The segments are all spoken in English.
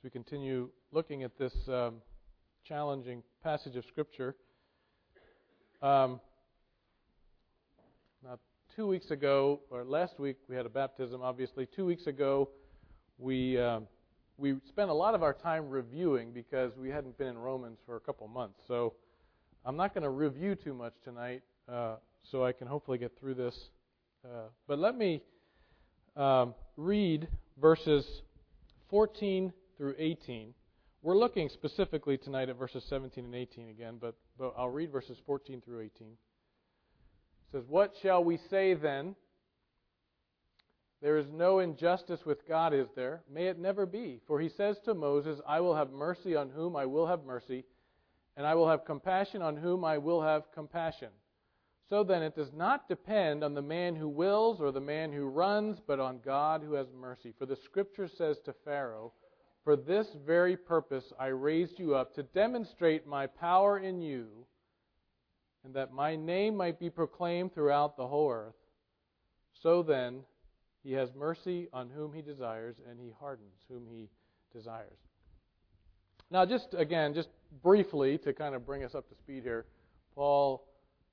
as we continue looking at this challenging passage of Scripture. Now, 2 weeks ago, or last week, we had a baptism, obviously. 2 weeks ago, we spent a lot of our time reviewing because we hadn't been in Romans for a couple months. So I'm not going to review too much tonight, so I can hopefully get through this. But let me read verses 14 through 18. We're looking specifically tonight at verses 17 and 18 again, but I'll read verses 14 through 18. It says, "What shall we say then? There is no injustice with God, is there? May it never be. For he says to Moses, I will have mercy on whom I will have mercy, and I will have compassion on whom I will have compassion. So then it does not depend on the man who wills or the man who runs, but on God who has mercy. For the Scripture says to Pharaoh, for this very purpose I raised you up, to demonstrate my power in you, and that my name might be proclaimed throughout the whole earth. So then he has mercy on whom he desires, and he hardens whom he desires." Now, just briefly, to kind of bring us up to speed here, Paul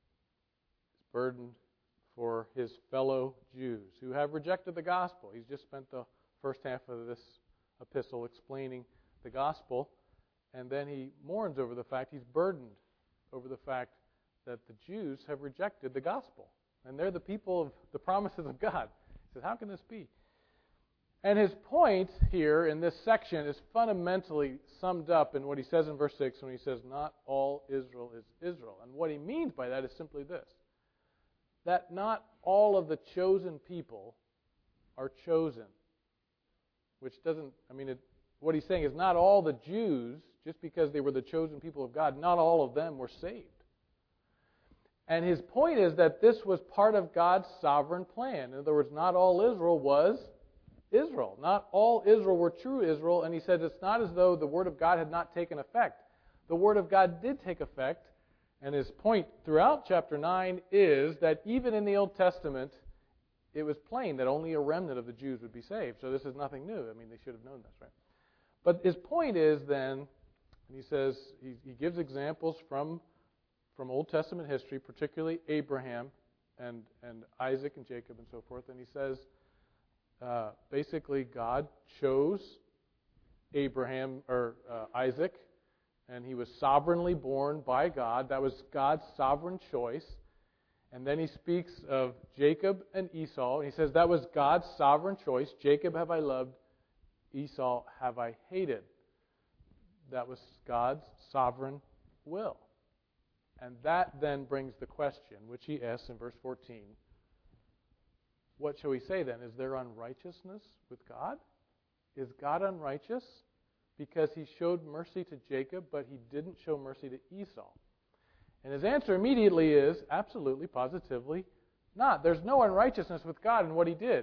is burdened for his fellow Jews who have rejected the gospel. He's just spent the first half of this epistle explaining the gospel, and then he mourns over the fact, he's burdened over the fact that the Jews have rejected the gospel. And they're the people of the promises of God. He says, how can this be? And his point here in this section is fundamentally summed up in what he says in verse 6 when he says, not all Israel is Israel. And what he means by that is simply this, that not all of the chosen people are chosen. Which doesn't, what he's saying is not all the Jews, just because they were the chosen people of God, not all of them were saved. And his point is that this was part of God's sovereign plan. In other words, not all Israel was Israel. Not all Israel were true Israel. And he said it's not as though the Word of God had not taken effect. The Word of God did take effect. And his point throughout chapter 9 is that even in the Old Testament, it was plain that only a remnant of the Jews would be saved. So this is nothing new. They should have known this, right? But his point is then, and he says, he gives examples from Old Testament history, particularly Abraham and Isaac and Jacob and so forth. And he says, basically, God chose Abraham or Isaac, and he was sovereignly born by God. That was God's sovereign choice. And then he speaks of Jacob and Esau. And he says that was God's sovereign choice. Jacob have I loved, Esau have I hated. That was God's sovereign will. And that then brings the question, which he asks in verse 14. What shall we say then? Is there unrighteousness with God? Is God unrighteous because he showed mercy to Jacob, but he didn't show mercy to Esau? And his answer immediately is, absolutely, positively not. There's no unrighteousness with God in what he did.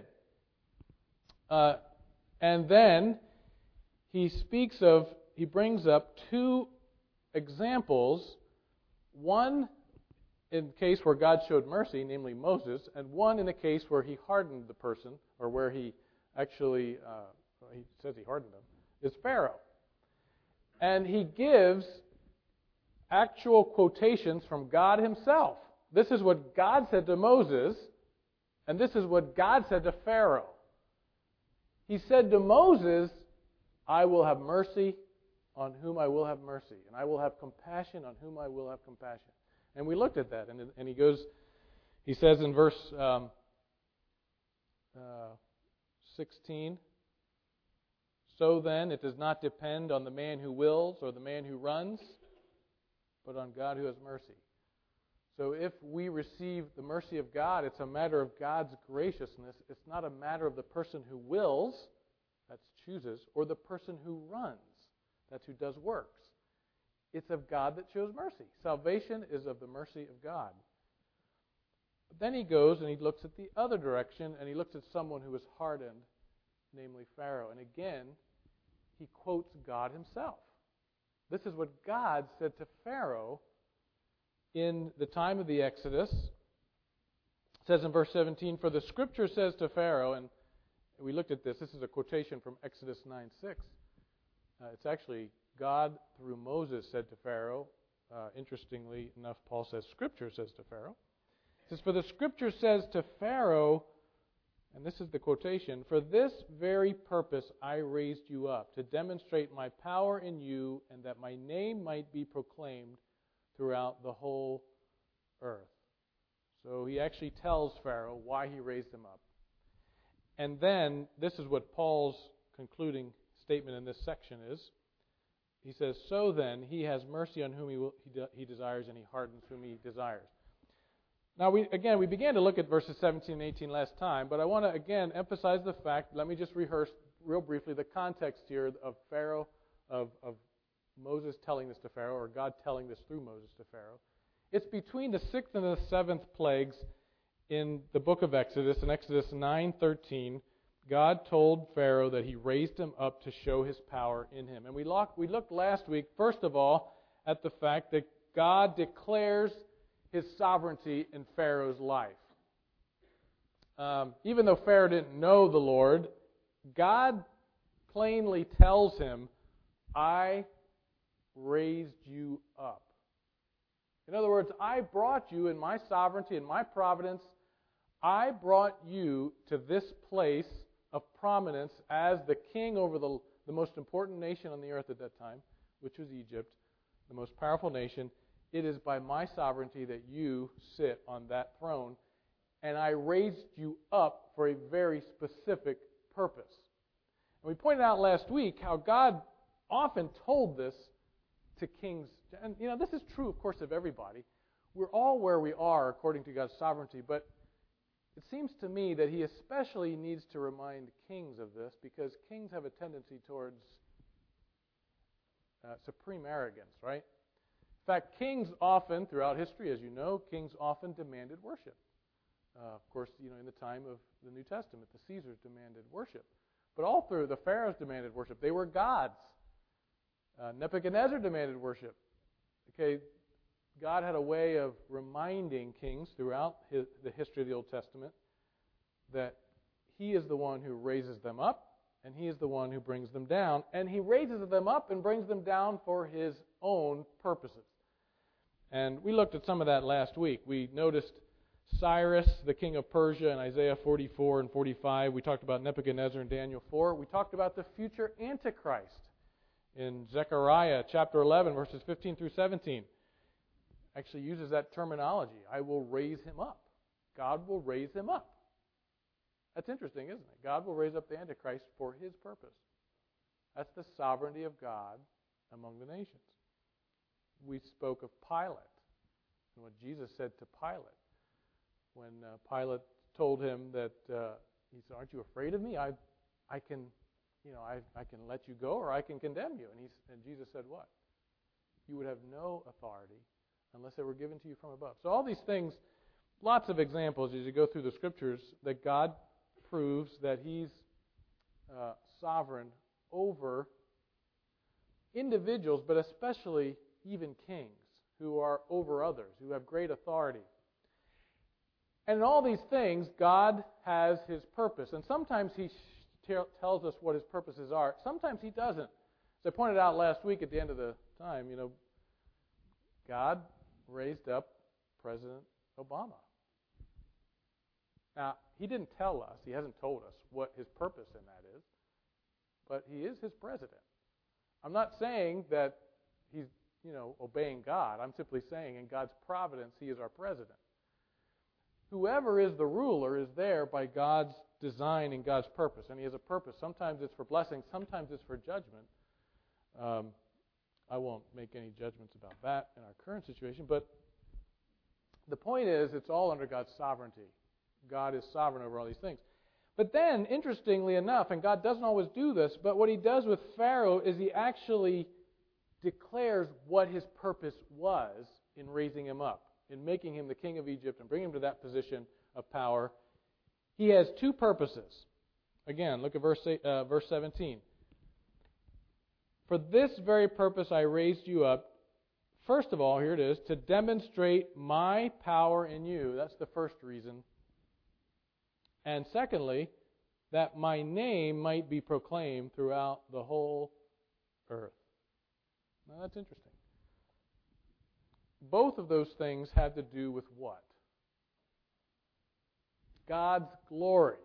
And then he brings up two examples, one in the case where God showed mercy, namely Moses, and one in the case where he hardened the person, or where he actually, he says he hardened them, is Pharaoh. And he gives actual quotations from God himself. This is what God said to Moses, and this is what God said to Pharaoh. He said to Moses, I will have mercy on whom I will have mercy, and I will have compassion on whom I will have compassion. And we looked at that, and he says in verse 16, so then it does not depend on the man who wills or the man who runs, but on God who has mercy. So if we receive the mercy of God, it's a matter of God's graciousness. It's not a matter of the person who wills, that's chooses, or the person who runs, that's who does works. It's of God that shows mercy. Salvation is of the mercy of God. But then he goes and he looks at the other direction, and he looks at someone who was hardened, namely Pharaoh. And again, he quotes God himself. This is what God said to Pharaoh in the time of the Exodus. It says in verse 17, for the Scripture says to Pharaoh, and we looked at this. This is a quotation from Exodus 9:6. It's actually God, through Moses, said to Pharaoh. Interestingly enough, Paul says Scripture says to Pharaoh. He says, "For the Scripture says to Pharaoh," and this is the quotation, "For this very purpose I raised you up, to demonstrate my power in you, and that my name might be proclaimed throughout the whole earth." So he actually tells Pharaoh why he raised him up. And then, this is what Paul's concluding statement in this section is. He says, "So then, he has mercy on whom he desires, and he hardens whom he desires." Now, we began to look at verses 17 and 18 last time, but I want to again emphasize the fact, let me just rehearse real briefly the context here of Pharaoh, of Moses telling this to Pharaoh, or God telling this through Moses to Pharaoh. It's between the 6th and the 7th plagues in the book of Exodus. In Exodus 9:13, God told Pharaoh that he raised him up to show his power in him. And we looked last week, first of all, at the fact that God declares his sovereignty in Pharaoh's life. Even though Pharaoh didn't know the Lord, God plainly tells him, "I raised you up." In other words, I brought you in my sovereignty, in my providence, I brought you to this place of prominence as the king over the most important nation on the earth at that time, which was Egypt, the most powerful nation. It is by my sovereignty that you sit on that throne, and I raised you up for a very specific purpose. And we pointed out last week how God often told this to kings. And, this is true, of course, of everybody. We're all where we are according to God's sovereignty, but it seems to me that he especially needs to remind kings of this, because kings have a tendency towards supreme arrogance, right? In fact, kings often, throughout history, as you know, kings often demanded worship. Of course, in the time of the New Testament, the Caesars demanded worship. But all through, the pharaohs demanded worship. They were gods. Nebuchadnezzar demanded worship. Okay, God had a way of reminding kings throughout the history of the Old Testament that he is the one who raises them up, and he is the one who brings them down. And he raises them up and brings them down for his own purposes. And we looked at some of that last week. We noticed Cyrus, the king of Persia, in Isaiah 44 and 45. We talked about Nebuchadnezzar in Daniel 4. We talked about the future Antichrist in Zechariah chapter 11, verses 15 through 17. Actually uses that terminology. I will raise him up. God will raise him up. That's interesting, isn't it? God will raise up the Antichrist for his purpose. That's the sovereignty of God among the nations. We spoke of Pilate and what Jesus said to Pilate. When Pilate told him that, he said, "Aren't you afraid of me? I can let you go, or I can condemn you." And Jesus said what? You would have no authority unless they were given to you from above. So all these things, lots of examples as you go through the Scriptures that God proves that he's sovereign over individuals, but especially even kings who are over others, who have great authority. And in all these things, God has his purpose. And sometimes he tells us what his purposes are. Sometimes he doesn't. As I pointed out last week at the end of the time, God raised up President Obama. Now, he didn't tell us, he hasn't told us what his purpose in that is, but he is his president. I'm not saying that he's, obeying God. I'm simply saying in God's providence, he is our president. Whoever is the ruler is there by God's design and God's purpose, and he has a purpose. Sometimes it's for blessing, sometimes it's for judgment. I won't make any judgments about that in our current situation, but the point is it's all under God's sovereignty. God is sovereign over all these things. But then, interestingly enough, and God doesn't always do this, but what he does with Pharaoh is he actually declares what his purpose was in raising him up, in making him the king of Egypt and bringing him to that position of power. He has two purposes. Again, look at verse 17. For this very purpose I raised you up. First of all, here it is, to demonstrate my power in you. That's the first reason. And secondly, that my name might be proclaimed throughout the whole earth. Now that's interesting. Both of those things had to do with what? God's glory.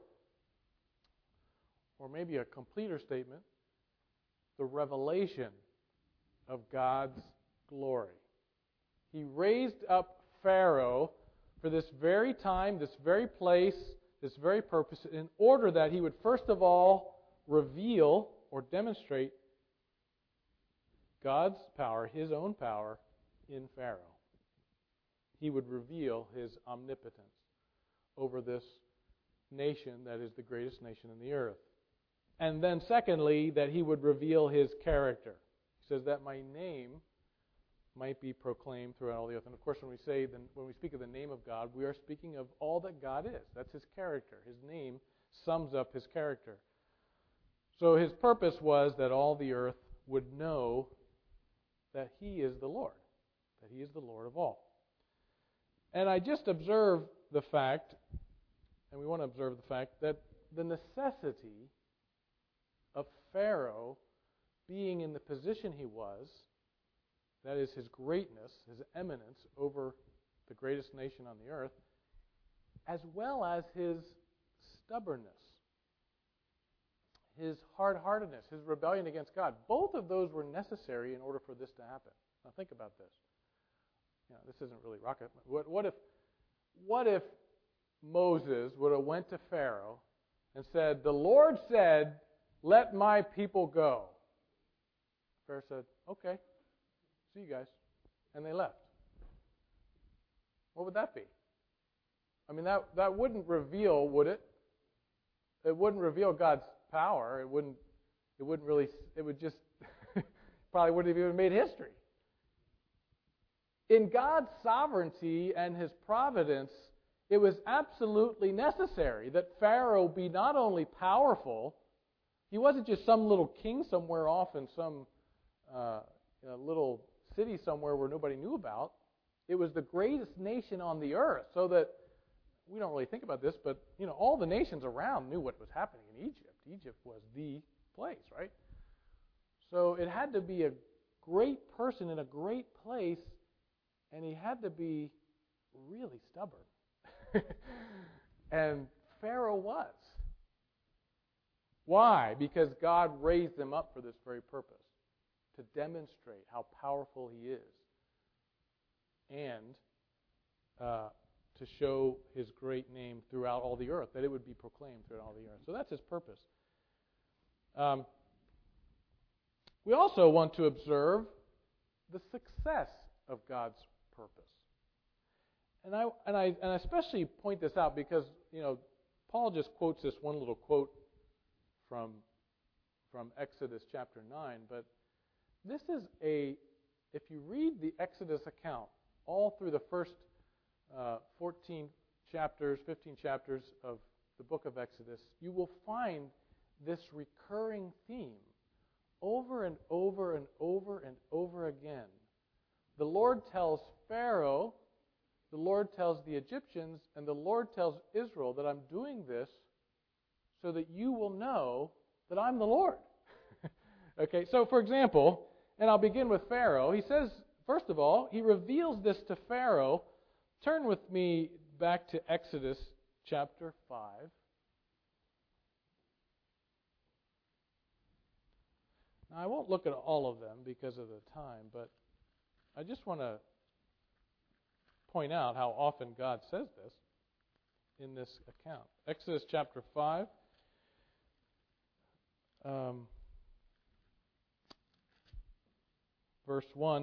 Or maybe a completer statement, the revelation of God's glory. He raised up Pharaoh for this very time, this very place, this very purpose, in order that he would first of all reveal or demonstrate God's power, his own power, in Pharaoh. He would reveal his omnipotence over this nation that is the greatest nation in the earth. And then secondly, that he would reveal his character. He says that my name might be proclaimed throughout all the earth. And of course, when we speak of the name of God, we are speaking of all that God is. That's his character. His name sums up his character. So his purpose was that all the earth would know that he is the Lord, that he is the Lord of all. And I just observe the fact, and we want to observe the fact, that the necessity of Pharaoh being in the position he was, that is his greatness, his eminence over the greatest nation on the earth, as well as his stubbornness, his hard-heartedness, his rebellion against God. Both of those were necessary in order for this to happen. Now think about this. This isn't really rocket. What if Moses would have went to Pharaoh and said, "The Lord said, let my people go." Pharaoh said, "Okay, see you guys." And they left. What would that be? I mean, that wouldn't reveal, would it? It wouldn't reveal God's power. It would just probably wouldn't have even made history. In God's sovereignty and his providence, it was absolutely necessary that Pharaoh be not only powerful, he wasn't just some little king somewhere off in some little city somewhere where nobody knew about. It was the greatest nation on the earth, so that we don't really think about this, but all the nations around knew what was happening in Egypt. Egypt was the place, right? So it had to be a great person in a great place, and he had to be really stubborn. And Pharaoh was. Why? Because God raised him up for this very purpose, to demonstrate how powerful he is, and to show his great name throughout all the earth, that it would be proclaimed throughout all the earth. So that's his purpose. We also want to observe the success of God's purpose. And I especially point this out because, Paul just quotes this one little quote from Exodus chapter 9, but this is if you read the Exodus account all through the first 15 chapters of the book of Exodus, you will find this recurring theme over and over and over and over again. The Lord tells Pharaoh, the Lord tells the Egyptians, and the Lord tells Israel that I'm doing this so that you will know that I'm the Lord. Okay, so for example, and I'll begin with Pharaoh. He says, first of all, he reveals this to Pharaoh. Turn with me back to Exodus chapter 5. Now, I won't look at all of them because of the time, but I just want to point out how often God says this in this account. Exodus chapter 5. Verse 1.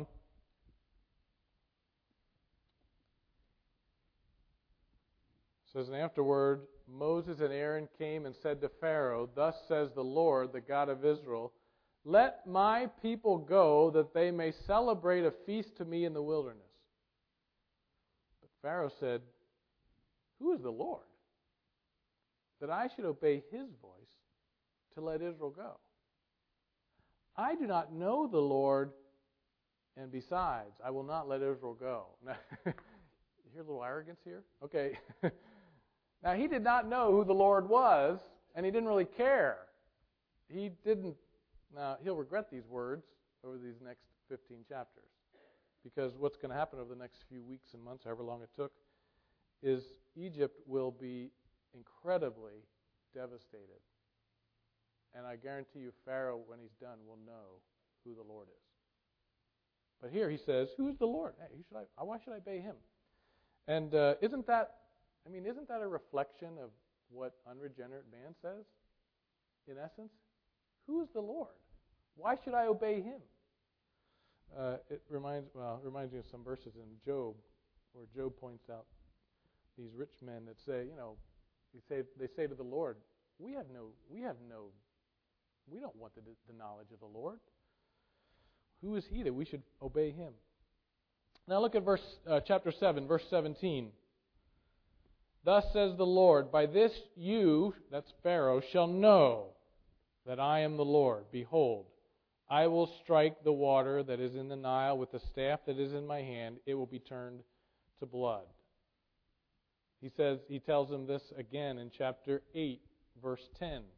Says, and afterward Moses and Aaron came and said to Pharaoh, "Thus says the Lord, the God of Israel, let my people go, that they may celebrate a feast to me in the wilderness." But Pharaoh said, "Who is the Lord, that I should obey his voice to let Israel go? I do not know the Lord, and besides, I will not let Israel go." Now, you hear a little arrogance here? Okay. Now, he did not know who the Lord was, and he didn't really care. He didn't Now, he'll regret these words over these next 15 chapters, because what's going to happen over the next few weeks and months, however long it took, is Egypt will be incredibly devastated. And I guarantee you, Pharaoh, when he's done, will know who the Lord is. But here he says, who is the Lord? Hey, why should I obey him? And isn't that a reflection of what unregenerate man says? In essence, who is the Lord? Why should I obey him? It reminds me of some verses in Job, where Job points out these rich men that say, they say to the Lord, we don't want the knowledge of the Lord. Who is he that we should obey him? Now look at chapter 7, verse 17. Thus says the Lord, by this you, that's Pharaoh, shall know that I am the Lord. Behold, I will strike the water that is in the Nile with the staff that is in my hand. It will be turned to blood. He tells him this again in chapter 8, verse 10. It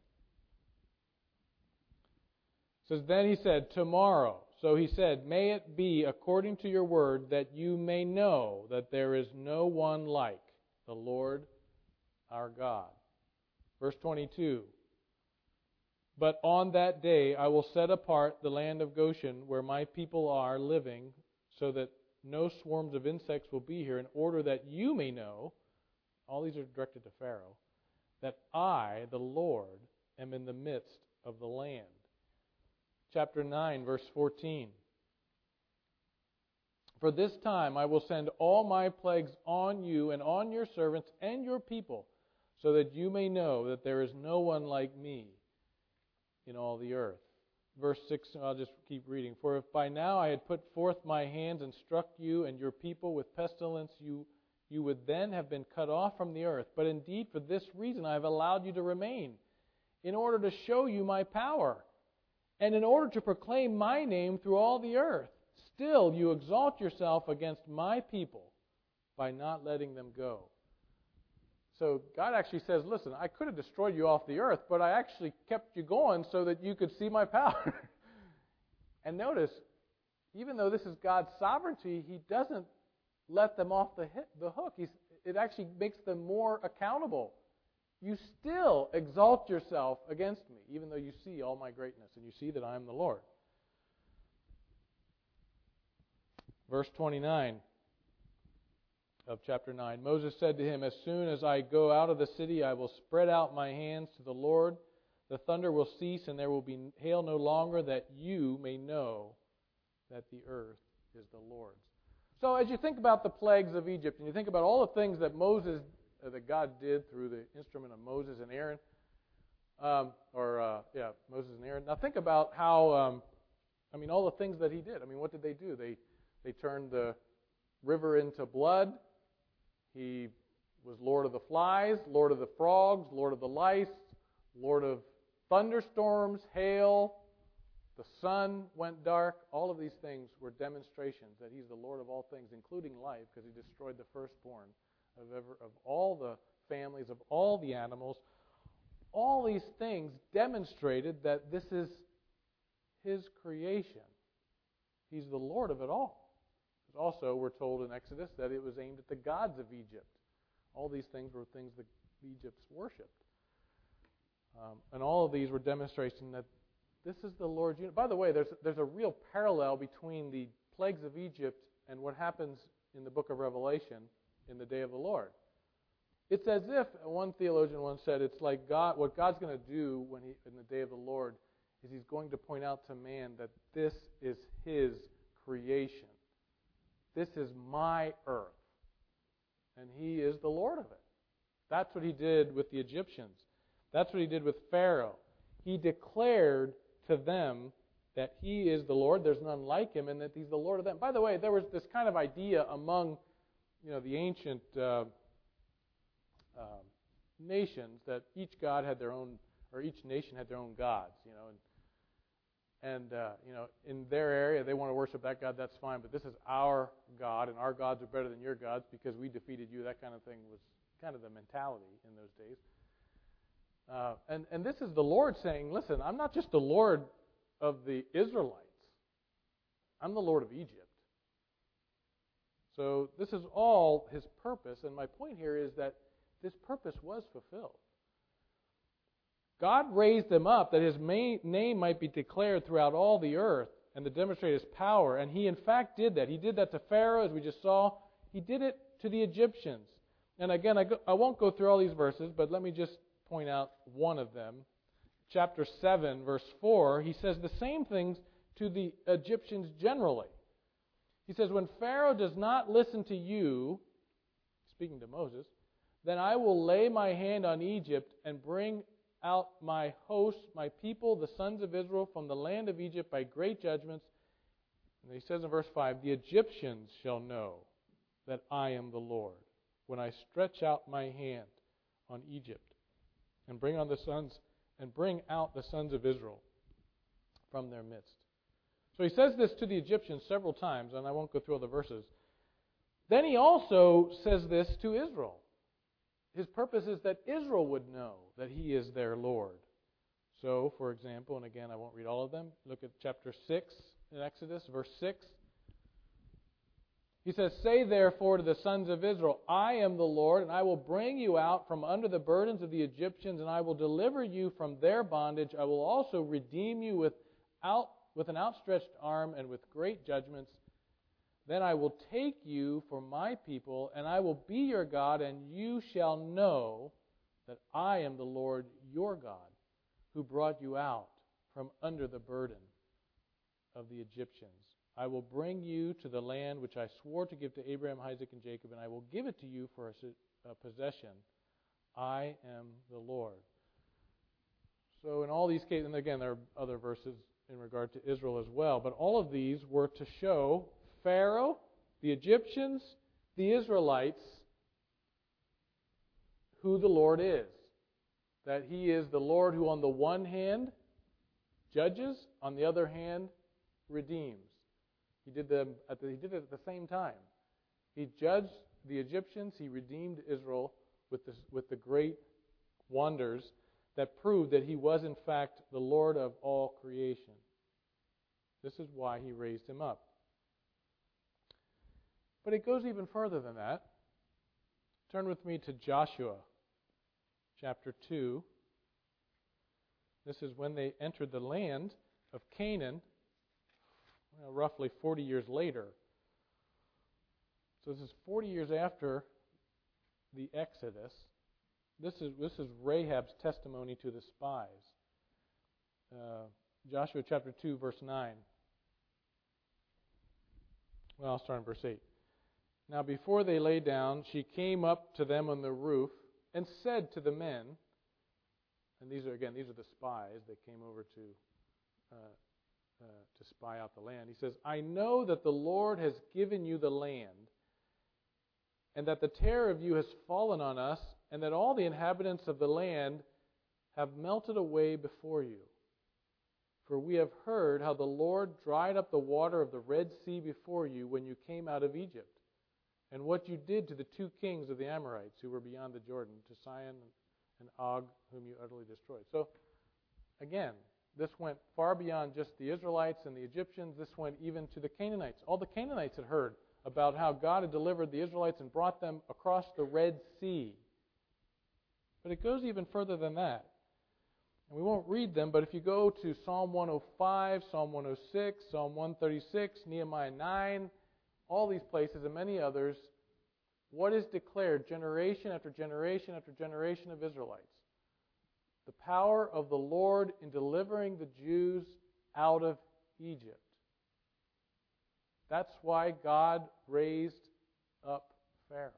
says, then he said, tomorrow. So he said, may it be according to your word, that you may know that there is no one like the Lord our God. Verse 22. But on that day I will set apart the land of Goshen, where my people are living, so that no swarms of insects will be here, in order that you may know, all these are directed to Pharaoh, that I, the Lord, am in the midst of the land. Chapter 9, verse 14. For this time I will send all my plagues on you and on your servants and your people, so that you may know that there is no one like me in all the earth. Verse 6, I'll just keep reading. For if by now I had put forth my hands and struck you and your people with pestilence, you would then have been cut off from the earth. But indeed for this reason I have allowed you to remain, in order to show you my power, and in order to proclaim my name through all the earth. Still you exalt yourself against my people by not letting them go. So God actually says, listen, I could have destroyed you off the earth, but I actually kept you going so that you could see my power. And notice, even though this is God's sovereignty, He doesn't let them off the hook. It actually makes them more accountable. You still exalt yourself against me, even though you see all my greatness and you see that I am the Lord. Verse 29 of chapter 9. Moses said to him, as soon as I go out of the city, I will spread out my hands to the Lord. The thunder will cease, and there will be hail no longer, that you may know that the earth is the Lord's. So as you think about the plagues of Egypt, and you think about all the things that that God did through the instrument of Moses and Aaron, Moses and Aaron. Now think about how, all the things that He did. What did they do? They turned the river into blood. He was Lord of the flies, Lord of the frogs, Lord of the lice, Lord of thunderstorms, hail. The sun went dark. All of these things were demonstrations that He's the Lord of all things, including life, because He destroyed the firstborn of all the families, of all the animals. All these things demonstrated that this is His creation. He's the Lord of it all. Also, we're told in Exodus that it was aimed at the gods of Egypt. All these things were things that Egypt worshipped. And all of these were demonstration that this is the Lord's unit. By the way, there's a real parallel between the plagues of Egypt and what happens in the book of Revelation in the day of the Lord. It's as if, one theologian once said, it's like what God's going to do in the day of the Lord is He's going to point out to man that this is His creation. This is my earth. And He is the Lord of it. That's what He did with the Egyptians. That's what He did with Pharaoh. He declared to them that He is the Lord, there's none like Him, and that He's the Lord of them. By the way, there was this kind of idea among the ancient nations that each god had their own, or each nation had their own gods, And in their area, they want to worship that God, that's fine, but this is our God, and our gods are better than your gods because we defeated you. That kind of thing was kind of the mentality in those days. And this is the Lord saying, listen, I'm not just the Lord of the Israelites. I'm the Lord of Egypt. So this is all his purpose, and my point here is that this purpose was fulfilled. God raised him up that his name might be declared throughout all the earth and to demonstrate his power. And he in fact did that. He did that to Pharaoh, as we just saw. He did it to the Egyptians. And again, I won't go through all these verses, but let me just point out one of them. Chapter 7, verse 4, he says the same things to the Egyptians generally. He says, when Pharaoh does not listen to you, speaking to Moses, then I will lay my hand on Egypt and bring out my hosts, my people, the sons of Israel, from the land of Egypt by great judgments. And he says in verse 5, the Egyptians shall know that I am the Lord when I stretch out my hand on Egypt and bring out the sons of Israel from their midst. So he says this to the Egyptians several times, and I won't go through all the verses. Then he also says this to Israel. His purpose is that Israel would know that he is their Lord. So, for example, and again I won't read all of them, look at chapter 6 in Exodus, verse 6. He says, say therefore to the sons of Israel, I am the Lord, and I will bring you out from under the burdens of the Egyptians, and I will deliver you from their bondage. I will also redeem you with an outstretched arm and with great judgments. Then I will take you for my people, and I will be your God, and you shall know that I am the Lord your God, who brought you out from under the burden of the Egyptians. I will bring you to the land which I swore to give to Abraham, Isaac, and Jacob, and I will give it to you for a possession. I am the Lord. So in all these cases, and again there are other verses in regard to Israel as well, but all of these were to show Pharaoh, the Egyptians, the Israelites, who the Lord is. That he is the Lord who on the one hand judges, on the other hand redeems. He did it at the same time. He judged the Egyptians, he redeemed Israel with the great wonders that proved that he was in fact the Lord of all creation. This is why he raised him up. But it goes even further than that. Turn with me to Joshua chapter 2. This is when they entered the land of Canaan, roughly 40 years later. So this is 40 years after the Exodus. This is Rahab's testimony to the spies. Joshua chapter 2, verse 9. Well, I'll start in verse 8. Now before they lay down, she came up to them on the roof and said to the men, and these are the spies that came over to spy out the land. He says, I know that the Lord has given you the land, and that the terror of you has fallen on us, and that all the inhabitants of the land have melted away before you. For we have heard how the Lord dried up the water of the Red Sea before you when you came out of Egypt, and what you did to the two kings of the Amorites who were beyond the Jordan, to Sihon and Og, whom you utterly destroyed. So, again, this went far beyond just the Israelites and the Egyptians. This went even to the Canaanites. All the Canaanites had heard about how God had delivered the Israelites and brought them across the Red Sea. But it goes even further than that. And we won't read them, but if you go to Psalm 105, Psalm 106, Psalm 136, Nehemiah 9, all these places and many others, what is declared generation after generation after generation of Israelites? The power of the Lord in delivering the Jews out of Egypt. That's why God raised up Pharaoh.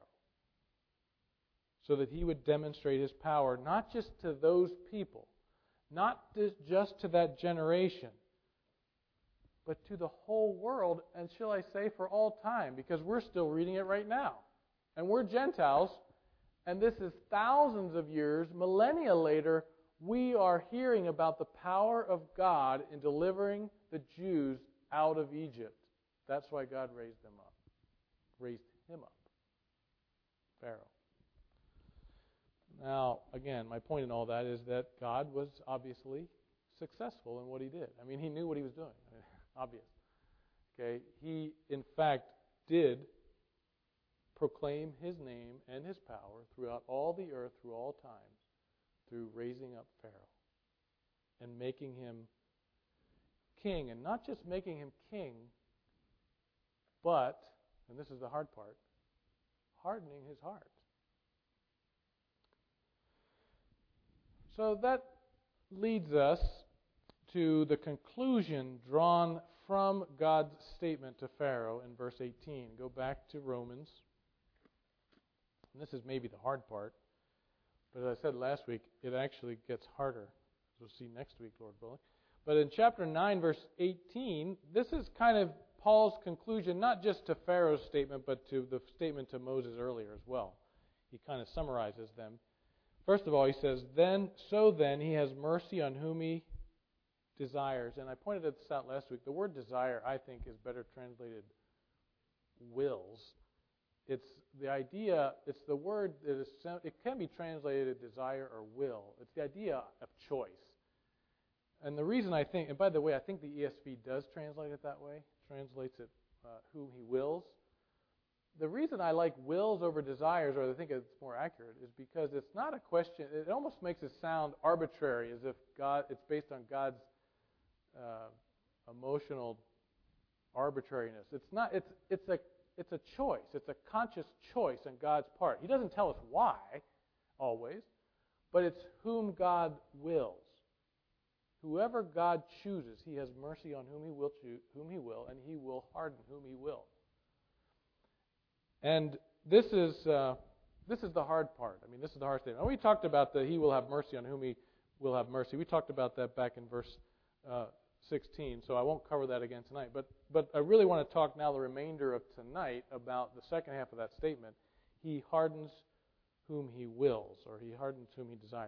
So that he would demonstrate his power, not just to those people, not just to that generation, but to the whole world, and shall I say for all time, because we're still reading it right now. And we're Gentiles, and this is thousands of years, millennia later, we are hearing about the power of God in delivering the Jews out of Egypt. That's why God raised him up. Pharaoh. Now, again, my point in all that is that God was obviously successful in what he did. I mean, he knew what he was doing. Obvious. Okay, he in fact did proclaim his name and his power throughout all the earth, through all times, through raising up Pharaoh and making him king. And not just making him king, but, and this is the hard part, hardening his heart. So that leads us to the conclusion drawn from God's statement to Pharaoh in verse 18. Go back to Romans. And this is maybe the hard part, but as I said last week, it actually gets harder. As we'll see next week, Lord willing. But in chapter 9, verse 18, this is kind of Paul's conclusion, not just to Pharaoh's statement, but to the statement to Moses earlier as well. He kind of summarizes them. First of all, he says, then he has mercy on whom he desires. And I pointed this out last week. The word desire, I think, is better translated wills. It's the idea, it's the word that is, it can be translated desire or will. It's the idea of choice. And the reason I think, and by the way, I think the ESV does translate it that way, translates it whom he wills. The reason I like wills over desires, or I think it's more accurate, is because it's not a question, it almost makes it sound arbitrary, as if God, it's based on God's emotional arbitrariness. It's not, it's a choice. It's a conscious choice on God's part. He doesn't tell us why, always, but it's whom God wills. Whoever God chooses, He has mercy on whom He will and He will harden whom He will. And this is the hard part. I mean, this is the hard statement. And we talked about that He will have mercy on whom He will have mercy. We talked about that back in verse 16, so I won't cover that again tonight. But I really want to talk now the remainder of tonight about the second half of that statement. He hardens whom He wills, or He hardens whom He desires.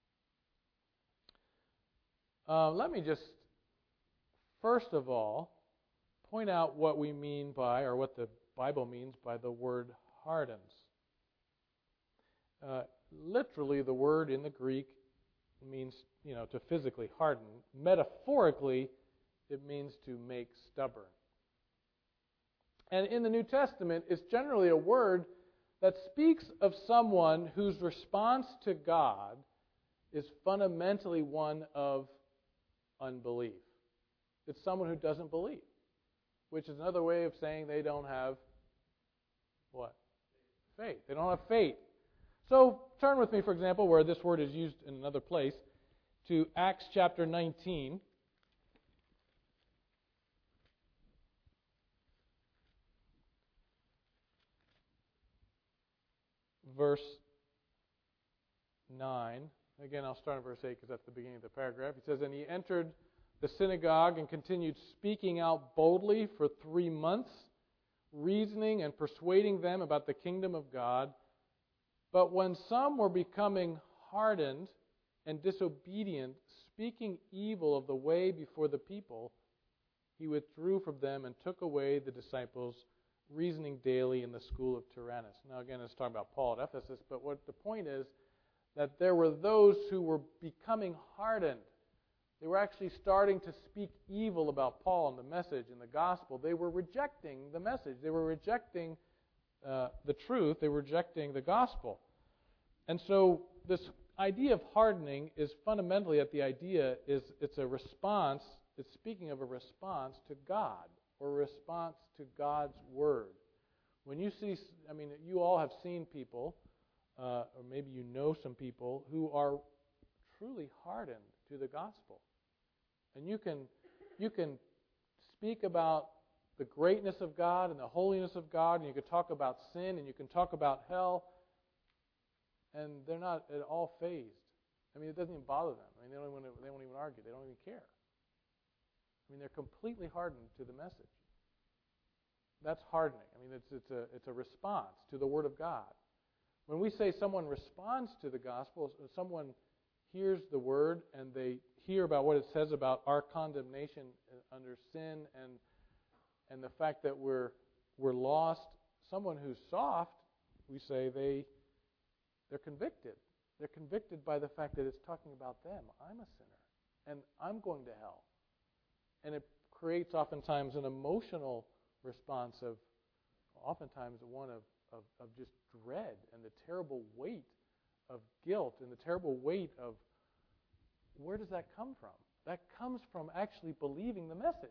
Let me just, first of all, point out what we mean by, or what the Bible means by the word hardens. Literally, the word in the Greek means, to physically harden. Metaphorically, it means to make stubborn. And in the New Testament, it's generally a word that speaks of someone whose response to God is fundamentally one of unbelief. It's someone who doesn't believe, which is another way of saying they don't have what? Faith. They don't have faith. So turn with me, for example, where this word is used in another place, to Acts chapter 19. Verse 9. Again, I'll start in verse 8 because that's the beginning of the paragraph. It says, and he entered the synagogue and continued speaking out boldly for 3 months, reasoning and persuading them about the kingdom of God. But when some were becoming hardened and disobedient, speaking evil of the way before the people, he withdrew from them and took away the disciples, reasoning daily in the school of Tyrannus. Now again, it's talking about Paul at Ephesus, but what the point is that there were those who were becoming hardened. They were actually starting to speak evil about Paul and the message and the gospel. They were rejecting the message. They were rejecting the truth. They were rejecting the gospel. And so this idea of hardening is fundamentally it's a response. It's speaking of a response to God, or a response to God's word. When you see, you all have seen people, or maybe you know some people who are truly hardened to the gospel. And you can speak about the greatness of God and the holiness of God, and you can talk about sin, and you can talk about hell, and they're not at all fazed. It doesn't even bother them. They won't even argue. They don't even care. They're completely hardened to the message. That's hardening. It's a response to the Word of God. When we say someone responds to the gospel, someone hears the Word and they hear about what it says about our condemnation under sin and the fact that we're lost. Someone who's soft, we say they're convicted. They're convicted by the fact that it's talking about them. I'm a sinner. and I'm going to hell. And it creates oftentimes an emotional response of, oftentimes one of just dread and the terrible weight of guilt and the terrible weight of, where does that come from? That comes from actually believing the message.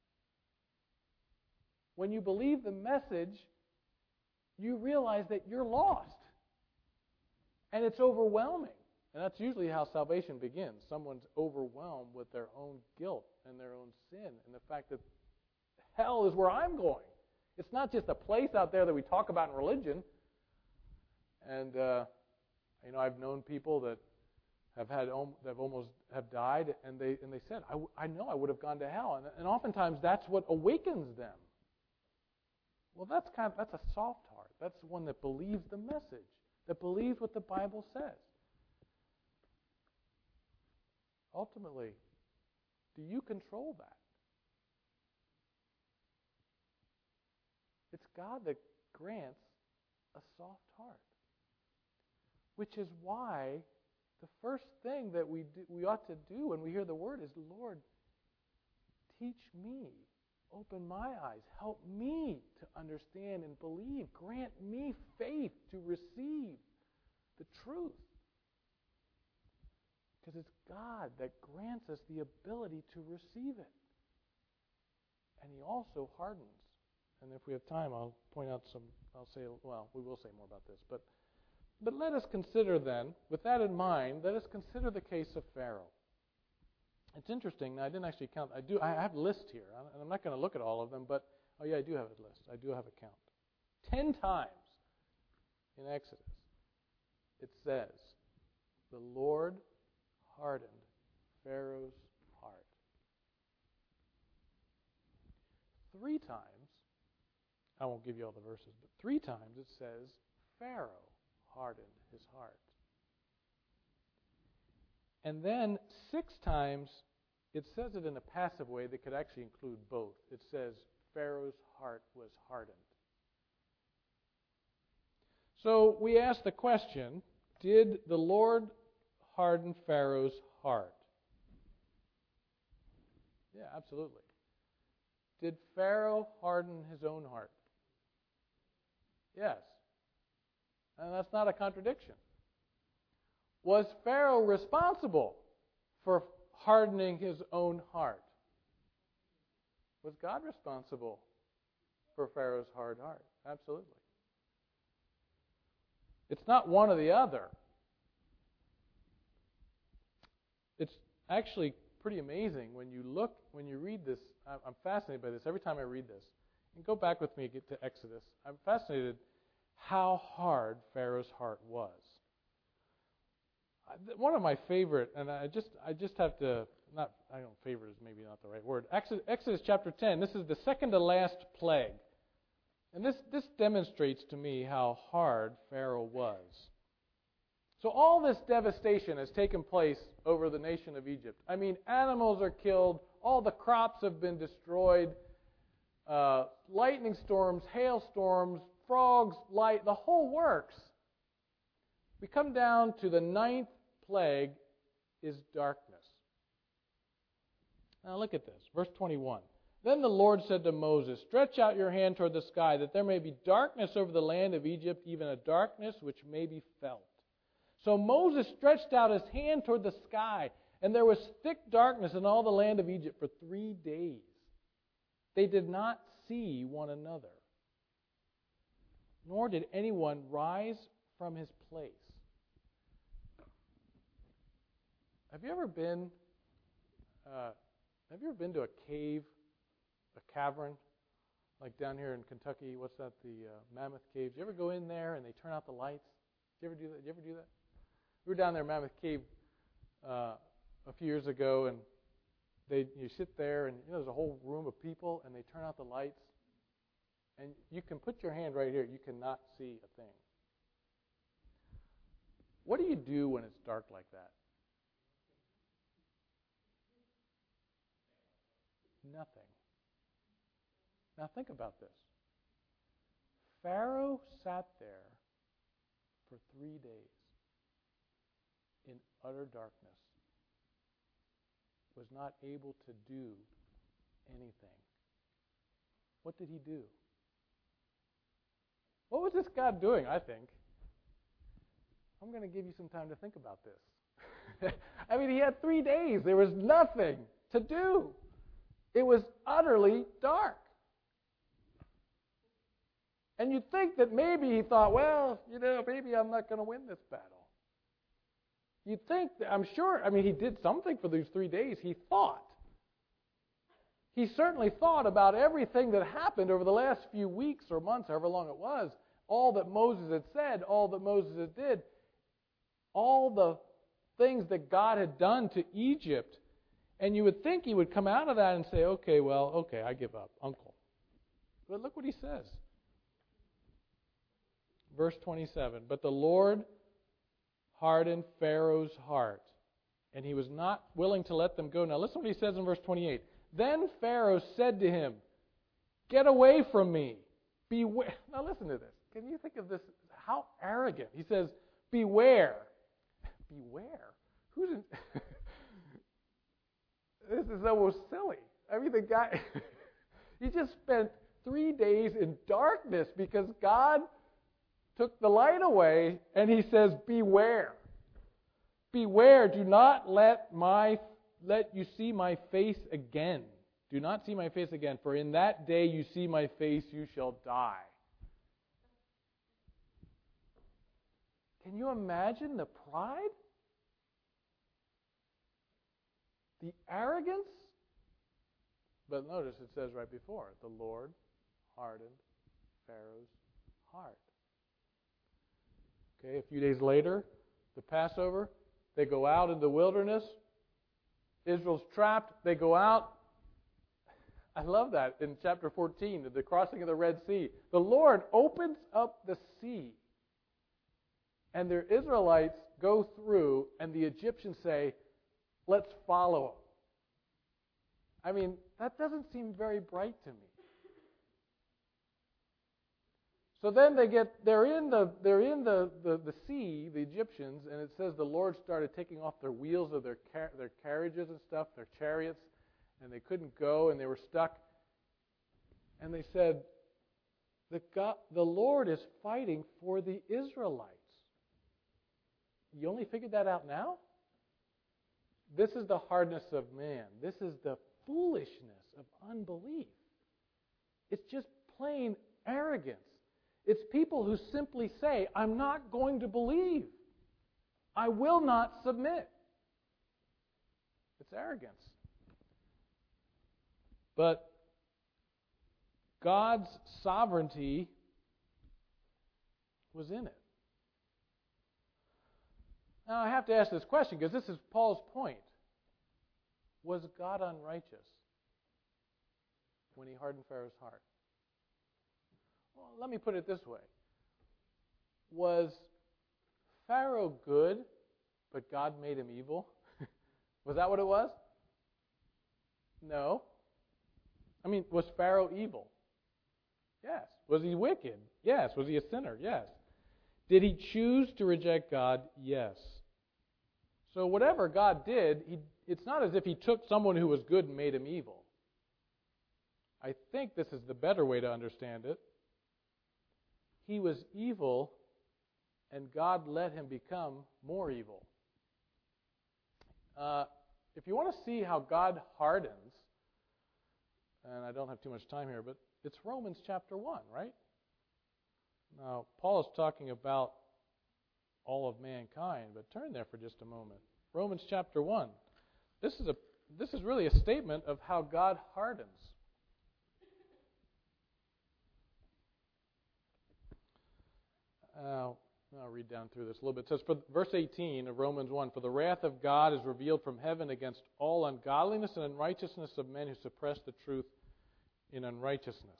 When you believe the message, you realize that you're lost. And it's overwhelming. And that's usually how salvation begins. Someone's overwhelmed with their own guilt and their own sin and the fact that hell is where I'm going. It's not just a place out there that we talk about in religion. And I've known people that have almost died, and they said, I know I would have gone to hell, and oftentimes that's what awakens them. Well, that's a soft heart. That's one that believes the message, that believes what the Bible says. Ultimately, do you control that? It's God that grants a soft heart, which is why the first thing that we ought to do when we hear the word is, Lord, teach me, open my eyes, help me to understand and believe, grant me faith to receive the truth. Because it's God that grants us the ability to receive it. And He also hardens. And if we have time, I'll point out we will say more about this. But let us consider then, with that in mind, let us consider the case of Pharaoh. It's interesting. Now, I didn't actually count. I have a list here, and I'm not going to look at all of them, but, I do have a list. I do have a count. 10 times in Exodus, it says, the Lord hardened Pharaoh's heart. 3 times, I won't give you all the verses, but 3 times it says, Pharaoh hardened his heart. And then 6 times, it says it in a passive way that could actually include both. It says, Pharaoh's heart was hardened. So we ask the question, did the Lord harden Pharaoh's heart? Yeah, absolutely. Did Pharaoh harden his own heart? Yes. And that's not a contradiction. Was Pharaoh responsible for hardening his own heart? Was God responsible for Pharaoh's hard heart? Absolutely. It's not one or the other. It's actually pretty amazing when you read this. I'm fascinated by this every time I read this. And go back with me and get to Exodus. I'm fascinated how hard Pharaoh's heart was. One of my favorite, and I just have to, favorite is maybe not the right word. Exodus chapter 10, this is the second to last plague. And this demonstrates to me how hard Pharaoh was. So all this devastation has taken place over the nation of Egypt. I mean, animals are killed, all the crops have been destroyed, lightning storms, hailstorms, frogs, the whole works. We come down to the 9th plague is darkness. Now look at this, verse 21. Then the Lord said to Moses, stretch out your hand toward the sky, that there may be darkness over the land of Egypt, even a darkness which may be felt. So Moses stretched out his hand toward the sky, and there was thick darkness in all the land of Egypt for 3 days. They did not see one another, nor did anyone rise from his place. Have you ever been to a cave, a cavern, like down here in Kentucky? What's that? The Mammoth Cave. Do you ever go in there and they turn out the lights? Did you ever do that? We were down there in Mammoth Cave a few years ago, and you sit there, and there's a whole room of people, and they turn out the lights, and you can put your hand right here. You cannot see a thing. What do you do when it's dark like that? Nothing. Now think about this. Pharaoh sat there for 3 days in utter darkness. was not able to do anything. What did he do? What was this God doing, I think? I'm going to give you some time to think about this. I mean, he had 3 days. There was nothing to do. It was utterly dark. And you'd think that maybe he thought, well, maybe I'm not going to win this battle. You'd think, I'm sure, he did something for these 3 days. He thought. He certainly thought about everything that happened over the last few weeks or months, however long it was, all that Moses had said, all that Moses had did, all the things that God had done to Egypt. And you would think he would come out of that and say, okay, I give up, uncle. But look what he says. Verse 27, but the Lord hardened Pharaoh's heart, and he was not willing to let them go. Now listen what he says in verse 28. Then Pharaoh said to him, get away from me. Beware. Now listen to this. Can you think of this? How arrogant. He says, beware. Beware? Who's in... This is almost silly. The guy, he just spent 3 days in darkness because God took the light away, and he says, beware. Beware, do not let you see my face again. Do not see my face again, for in that day you see my face, you shall die. Can you imagine the pride? The arrogance? But notice it says right before, the Lord hardened Pharaoh's heart. Okay, a few days later, the Passover, they go out in the wilderness. Israel's trapped. They go out. I love that in chapter 14, the crossing of the Red Sea. The Lord opens up the sea. And the Israelites go through, and the Egyptians say, let's follow them. That doesn't seem very bright to me. So then they're in the sea, the Egyptians, and it says the Lord started taking off their wheels of their carriages and stuff, their chariots, and they couldn't go, and they were stuck. And they said, the Lord is fighting for the Israelites. You only figured that out now? This is the hardness of man. This is the foolishness of unbelief. It's just plain arrogance. It's people who simply say, I'm not going to believe. I will not submit. It's arrogance. But God's sovereignty was in it. Now I have to ask this question because this is Paul's point. Was God unrighteous when he hardened Pharaoh's heart? Well, let me put it this way. Was Pharaoh good, but God made him evil? Was that what it was? No. Was Pharaoh evil? Yes. Was he wicked? Yes. Was he a sinner? Yes. Did he choose to reject God? Yes. So whatever God did, it's not as if he took someone who was good and made him evil. I think this is the better way to understand it. He was evil, and God let him become more evil. If you want to see how God hardens, and I don't have too much time here, but it's Romans chapter 1, right? Now, Paul is talking about all of mankind, but turn there for just a moment. Romans chapter 1. This is really a statement of how God hardens. I'll read down through this a little bit. It says, for verse 18 of Romans 1, for the wrath of God is revealed from heaven against all ungodliness and unrighteousness of men who suppress the truth in unrighteousness.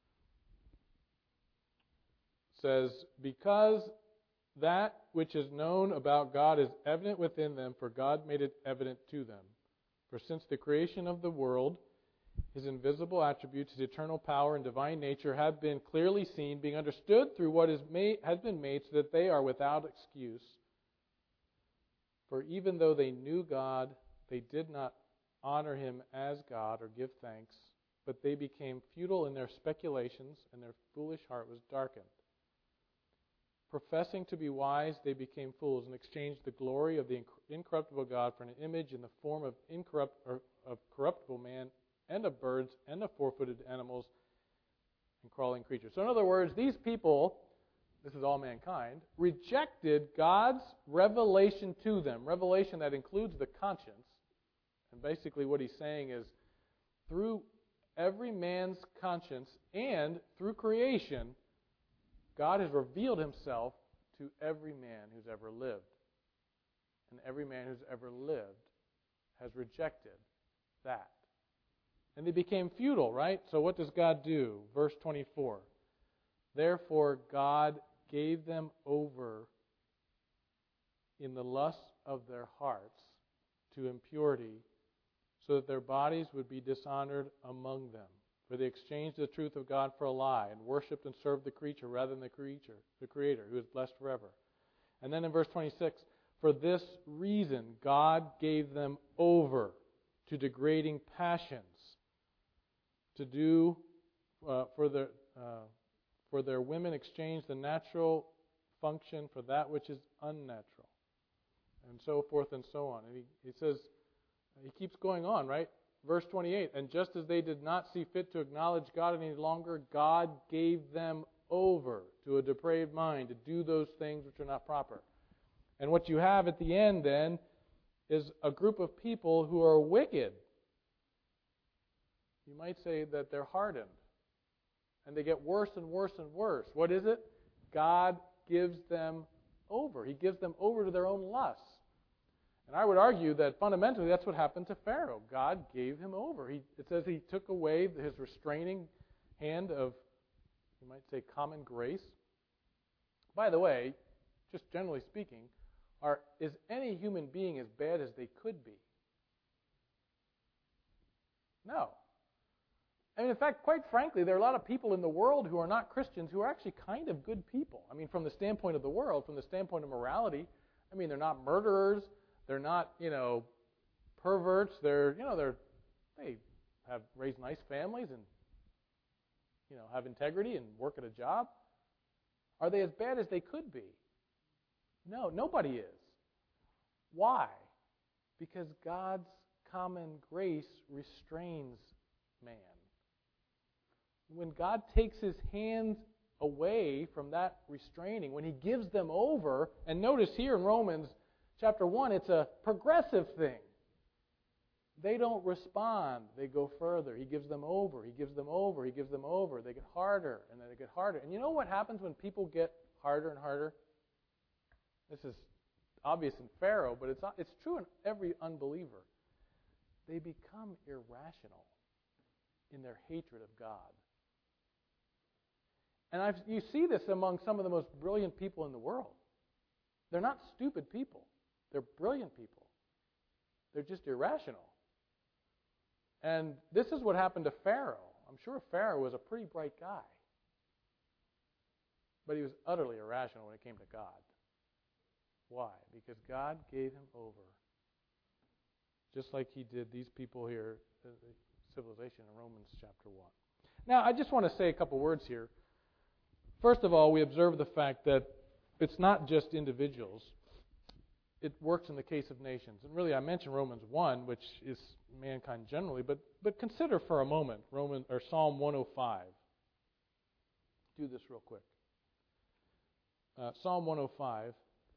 It says, because that which is known about God is evident within them, for God made it evident to them. For since the creation of the world, His invisible attributes, His eternal power and divine nature have been clearly seen, being understood through what has been made, so that they are without excuse. For even though they knew God, they did not honor him as God or give thanks, but they became futile in their speculations, and their foolish heart was darkened. Professing to be wise, they became fools and exchanged the glory of the incorruptible God for an image in the form of corruptible man and of birds and of four-footed animals and crawling creatures. So in other words, these people, this is all mankind, rejected God's revelation to them, revelation that includes the conscience. And basically what he's saying is, through every man's conscience and through creation, God has revealed himself to every man who's ever lived. And every man who's ever lived has rejected that. And they became futile, right? So what does God do? Verse 24. Therefore God gave them over in the lusts of their hearts to impurity, so that their bodies would be dishonored among them. For they exchanged the truth of God for a lie, and worshipped and served the creature rather than the Creator, who is blessed forever. And then in verse 26, for this reason God gave them over to degrading passions, to do for their women exchange the natural function for that which is unnatural, and so forth and so on. And he says, he keeps going on, right? Verse 28, and just as they did not see fit to acknowledge God any longer, God gave them over to a depraved mind to do those things which are not proper. And what you have at the end then is a group of people who are wicked. You might say that they're hardened. And they get worse and worse and worse. What is it? God gives them over. He gives them over to their own lusts. And I would argue that fundamentally that's what happened to Pharaoh. God gave him over. It says he took away his restraining hand of, you might say, common grace. By the way, just generally speaking, is any human being as bad as they could be? No. I mean, in fact, quite frankly, there are a lot of people in the world who are not Christians who are actually kind of good people. I mean, from the standpoint of the world, from the standpoint of morality, I mean, they're not murderers. They're not, perverts. They have raised nice families and, have integrity and work at a job. Are they as bad as they could be? No, nobody is. Why? Because God's common grace restrains man. When God takes his hands away from that restraining, when he gives them over, and notice here in Romans chapter 1, it's a progressive thing. They don't respond. They go further. He gives them over. He gives them over. He gives them over. They get harder, and then they get harder. And you know what happens when people get harder and harder? This is obvious in Pharaoh, but it's true in every unbeliever. They become irrational in their hatred of God. And you see this among some of the most brilliant people in the world. They're not stupid people. They're brilliant people. They're just irrational. And this is what happened to Pharaoh. I'm sure Pharaoh was a pretty bright guy. But he was utterly irrational when it came to God. Why? Because God gave him over. Just like he did these people here, the civilization in Romans chapter 1. Now, I just want to say a couple words here. First of all, we observe the fact that it's not just individuals. It works in the case of nations. And really, I mentioned Romans 1, which is mankind generally, but consider for a moment Psalm 105. Do this real quick. Psalm 105.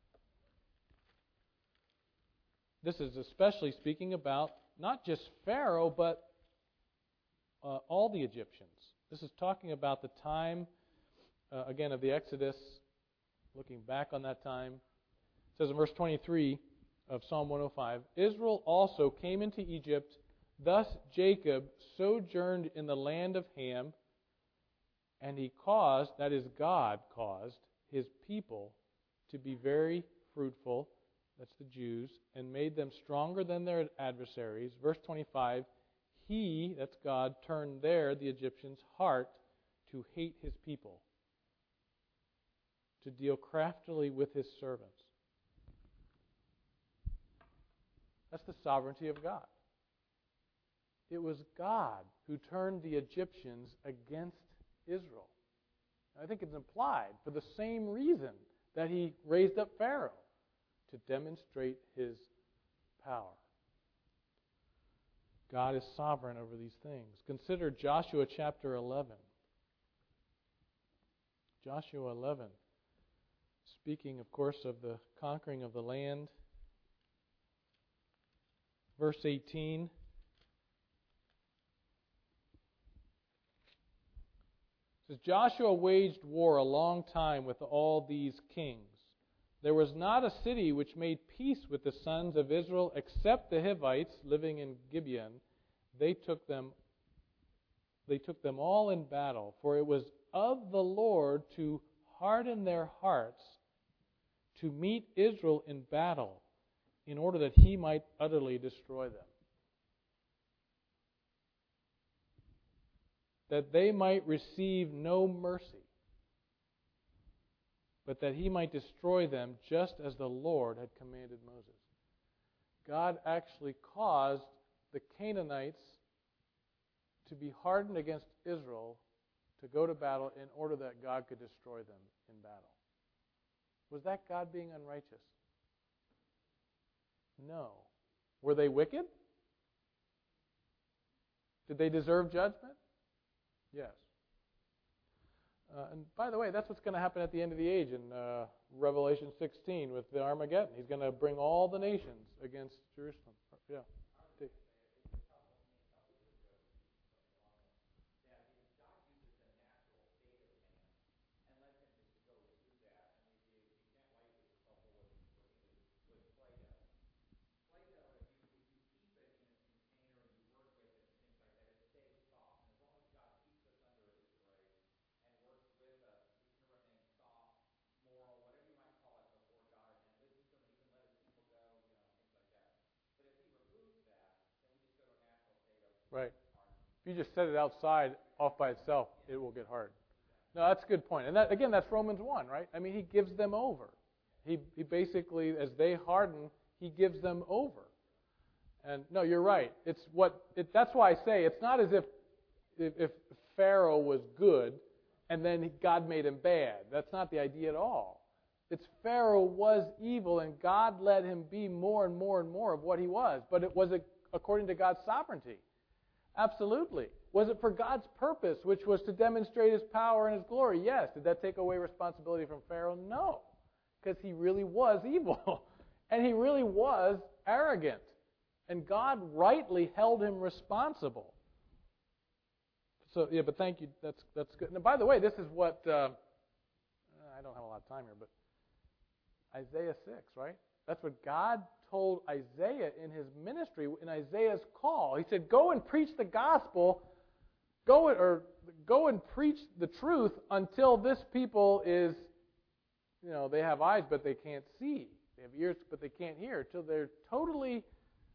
This is especially speaking about not just Pharaoh, but all the Egyptians. This is talking about the time, again, of the Exodus, looking back on that time. It says in verse 23 of Psalm 105, Israel also came into Egypt, thus Jacob sojourned in the land of Ham, and he caused, that is God caused, his people to be very fruitful, that's the Jews, and made them stronger than their adversaries. Verse 25, he, that's God, turned the Egyptians' heart to hate his people, to deal craftily with his servants. That's the sovereignty of God. It was God who turned the Egyptians against Israel. I think it's implied for the same reason that he raised up Pharaoh, to demonstrate his power. God is sovereign over these things. Consider Joshua chapter 11. Joshua 11, speaking, of course, of the conquering of the land. Verse 18. It says, Joshua waged war a long time with all these kings. There was not a city which made peace with the sons of Israel except the Hivites living in Gibeon. They took them all in battle, for it was of the Lord to harden their hearts to meet Israel in battle, in order that he might utterly destroy them. That they might receive no mercy, but that he might destroy them just as the Lord had commanded Moses. God actually caused the Canaanites to be hardened against Israel, to go to battle in order that God could destroy them in battle. Was that God being unrighteous? No. Were they wicked? Did they deserve judgment? Yes. And by the way, that's what's going to happen at the end of the age in Revelation 16 with the Armageddon. He's going to bring all the nations against Jerusalem. Yeah. Right. If you just set it outside off by itself, it will get hard. No, that's a good point. And that, again, that's Romans 1, right? I mean, he gives them over. He basically, as they harden, he gives them over. And no, you're right. That's why I say it's not as if Pharaoh was good and then God made him bad. That's not the idea at all. It's Pharaoh was evil and God let him be more and more and more of what he was. But it was according to God's sovereignty. Absolutely. Was it for God's purpose, which was to demonstrate his power and his glory? Yes. Did that take away responsibility from Pharaoh? No. Because he really was evil. And he really was arrogant. And God rightly held him responsible. So, yeah, but thank you. That's good. Now, by the way, this is what, I don't have a lot of time here, but Isaiah 6, right? That's what God told Isaiah in his ministry, in Isaiah's call. He said, go and preach the gospel, go and preach the truth until this people is, they have eyes but they can't see. They have ears but they can't hear. Till they're totally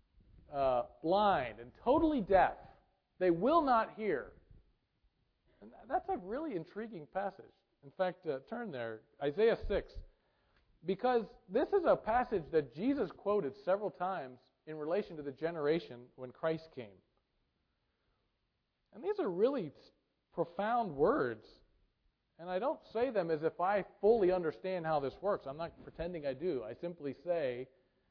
blind and totally deaf. They will not hear. And that's a really intriguing passage. In fact, turn there, Isaiah 6. Because this is a passage that Jesus quoted several times in relation to the generation when Christ came. And these are really profound words. And I don't say them as if I fully understand how this works. I'm not pretending I do. I simply say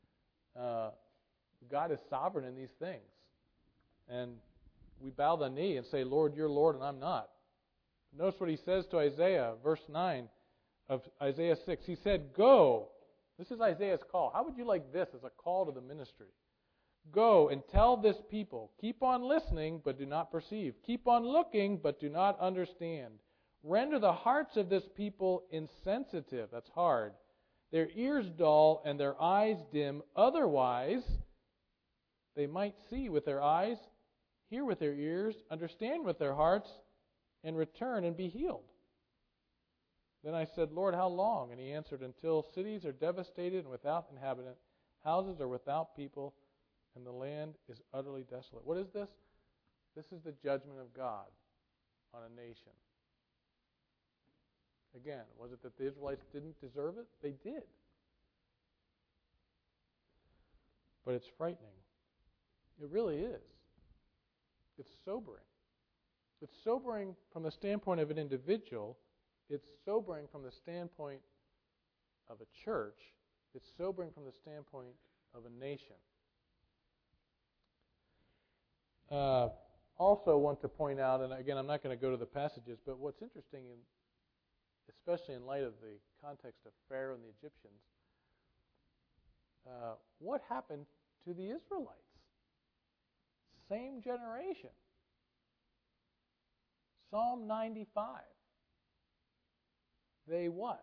God is sovereign in these things. And we bow the knee and say, Lord, you're Lord and I'm not. Notice what he says to Isaiah, verse 9 of Isaiah 6. He said, go. This is Isaiah's call. How would you like this as a call to the ministry? Go and tell this people, keep on listening, but do not perceive. Keep on looking, but do not understand. Render the hearts of this people insensitive. That's hard. Their ears dull and their eyes dim. Otherwise, they might see with their eyes, hear with their ears, understand with their hearts, and return and be healed. Then I said, Lord, how long? And he answered, until cities are devastated and without inhabitant, houses are without people, and the land is utterly desolate. What is this? This is the judgment of God on a nation. Again, was it that the Israelites didn't deserve it? They did. But it's frightening. It really is. It's sobering. It's sobering from the standpoint of an individual. It's sobering from the standpoint of a church. It's sobering from the standpoint of a nation. Also want to point out, and again, I'm not going to go to the passages, but what's interesting, especially in light of the context of Pharaoh and the Egyptians, what happened to the Israelites? Same generation. Psalm 95. They what?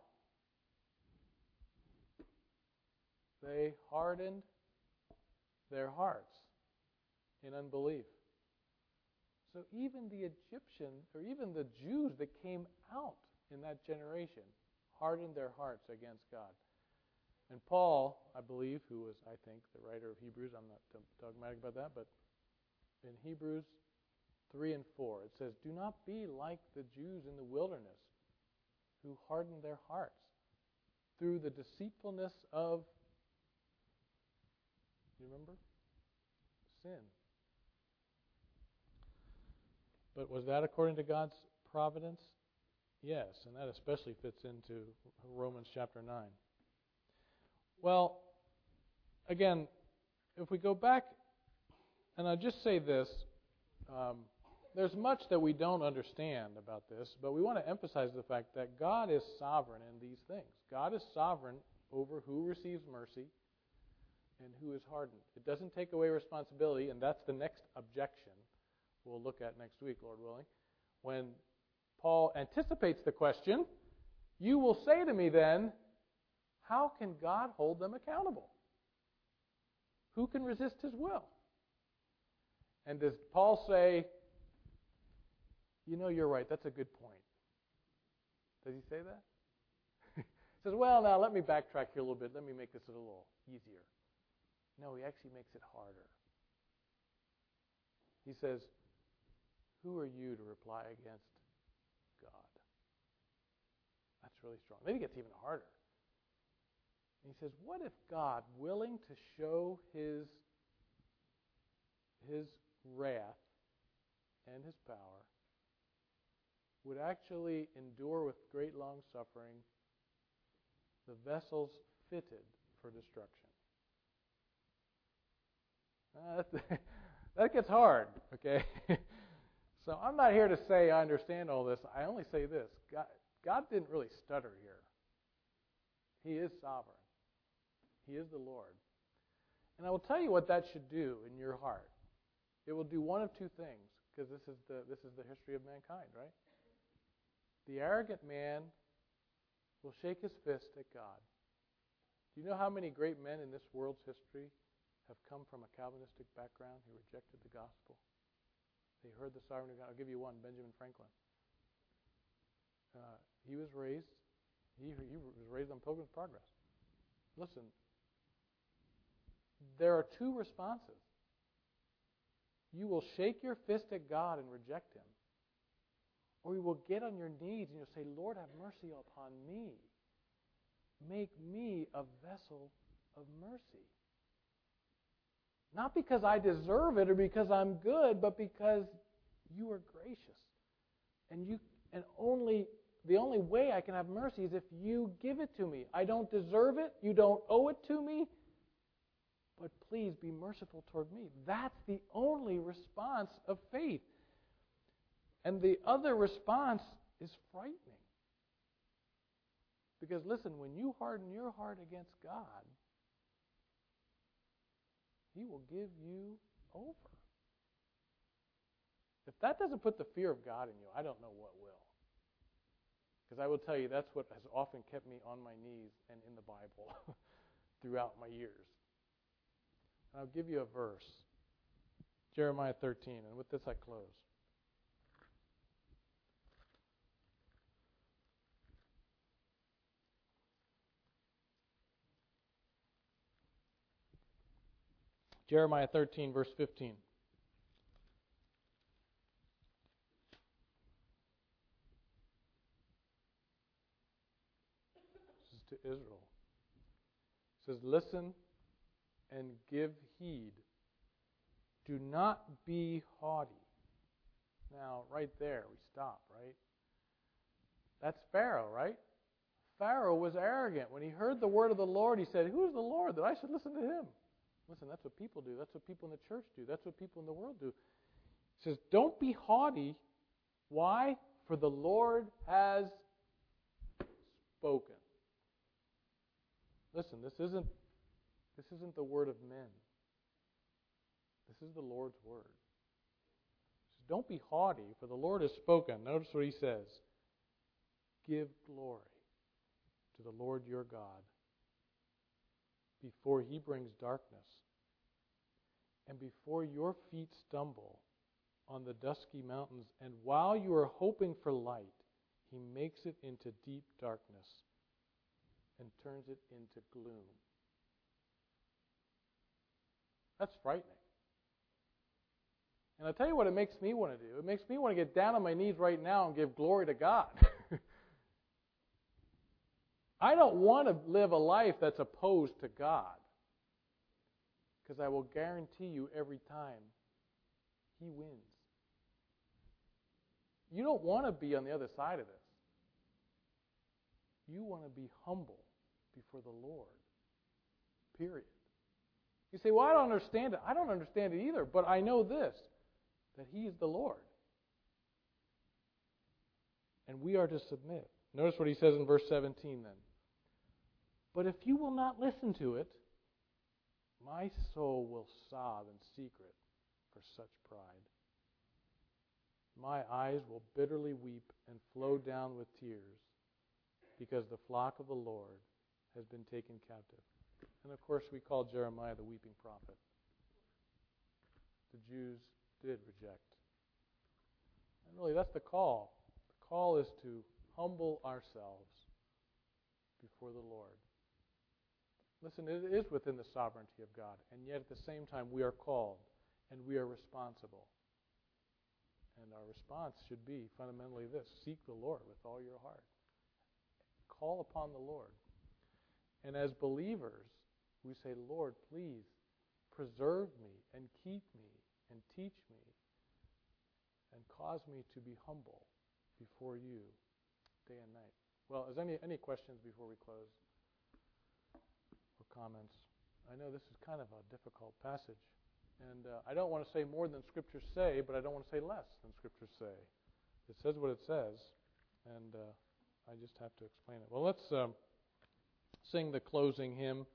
They hardened their hearts in unbelief. So even the Egyptians, or even the Jews that came out in that generation, hardened their hearts against God. And Paul, I believe, who was, I think, the writer of Hebrews, I'm not dogmatic about that, but in Hebrews 3 and 4, it says, "Do not be like the Jews in the wilderness who hardened their hearts through the deceitfulness of," you remember? Sin. But was that according to God's providence? Yes, and that especially fits into Romans chapter 9. Well, again, if we go back, and I'll just say this, there's much that we don't understand about this, but we want to emphasize the fact that God is sovereign in these things. God is sovereign over who receives mercy and who is hardened. It doesn't take away responsibility, and that's the next objection we'll look at next week, Lord willing. When Paul anticipates the question, you will say to me then, how can God hold them accountable? Who can resist his will? And does Paul say, you know, you're right, that's a good point? Does he say that? He says, well, now let me backtrack here a little bit. Let me make this a little easier. No, he actually makes it harder. He says, who are you to reply against God? That's really strong. Then he gets even harder. And he says, what if God, willing to show his wrath and his power, would actually endure with great long suffering the vessels fitted for destruction? That gets hard, okay? So I'm not here to say I understand all this. I only say this. God didn't really stutter here. He is sovereign. He is the Lord. And I will tell you what that should do in your heart. It will do one of two things, because this is the history of mankind, right? The arrogant man will shake his fist at God. Do you know how many great men in this world's history have come from a Calvinistic background who rejected the gospel? They heard the sovereignty of God. I'll give you one, Benjamin Franklin. He was raised on Pilgrim's Progress. Listen, there are two responses. You will shake your fist at God and reject him, or you will get on your knees and you'll say, Lord, have mercy upon me. Make me a vessel of mercy. Not because I deserve it or because I'm good, but because you are gracious. And the only way I can have mercy is if you give it to me. I don't deserve it. You don't owe it to me. But please be merciful toward me. That's the only response of faith. And the other response is frightening. Because listen, when you harden your heart against God, He will give you over. If that doesn't put the fear of God in you, I don't know what will. Because I will tell you, that's what has often kept me on my knees and in the Bible throughout my years. And I'll give you a verse. Jeremiah 13, and with this I close. Jeremiah 13, verse 15. This is to Israel. It says, listen and give heed. Do not be haughty, Now, right there, we stop, right? That's Pharaoh, right? Pharaoh was arrogant. When he heard the word of the Lord, he said, "Who is the Lord that I should listen to him?" Listen, that's what people do. That's what people in the church do. That's what people in the world do. He says, "Don't be haughty." Why? For the Lord has spoken. Listen, this isn't the word of men. This is the Lord's word. He says, "Don't be haughty, for the Lord has spoken." Notice what he says. "Give glory to the Lord your God before he brings darkness, and before your feet stumble on the dusky mountains, and while you are hoping for light, he makes it into deep darkness and turns it into gloom." That's frightening. And I'll tell you what it makes me want to do. It makes me want to get down on my knees right now and give glory to God. I don't want to live a life that's opposed to God, because I will guarantee you every time he wins. You don't want to be on the other side of this. You want to be humble before the Lord. Period. You say, "Well, I don't understand it." I don't understand it either, but I know this, that he is the Lord. And we are to submit. Notice what he says in verse 17 then. "But if you will not listen to it, my soul will sob in secret for such pride. My eyes will bitterly weep and flow down with tears, because the flock of the Lord has been taken captive." And of course, we call Jeremiah the weeping prophet. The Jews did reject. And really, that's the call. The call is to humble ourselves before the Lord. Listen, it is within the sovereignty of God, and yet at the same time, we are called and we are responsible. And our response should be fundamentally this: seek the Lord with all your heart. Call upon the Lord. And as believers, we say, "Lord, please preserve me and keep me and teach me and cause me to be humble before you day and night." Well, is any questions before we close? Or comments? I know this is kind of a difficult passage. And I don't want to say more than Scriptures say, but I don't want to say less than Scriptures say. It says what it says, and I just have to explain it. Well, let's sing the closing hymn.